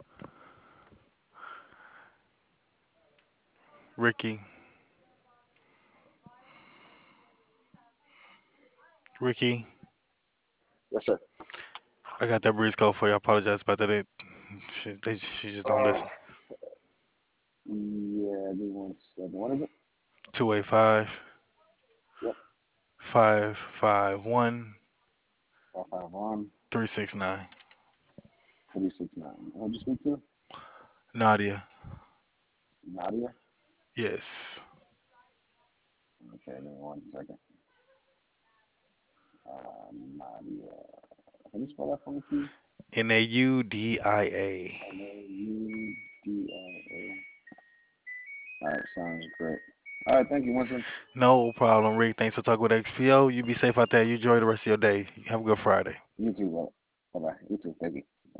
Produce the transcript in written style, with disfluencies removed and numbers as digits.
Ricky. Ricky. Yes, sir. I got that breeze code for you. I apologize about that. She just don't listen. Yeah, give me 1 second. What is it? 285 Yep. 551 551 369. 369. Who'd you speak to? Nadia. Nadia? Yes. Okay, give me 1 second. Nadia. Can you spell that for me, please? Naudia. Naudia. Alright, sounds great. Alright, thank you, Winston. No problem, Rick. Thanks for talking with XPO. You be safe out there. You enjoy the rest of your day. Have a good Friday. You too, bro. Bye bye. You too. Thank you.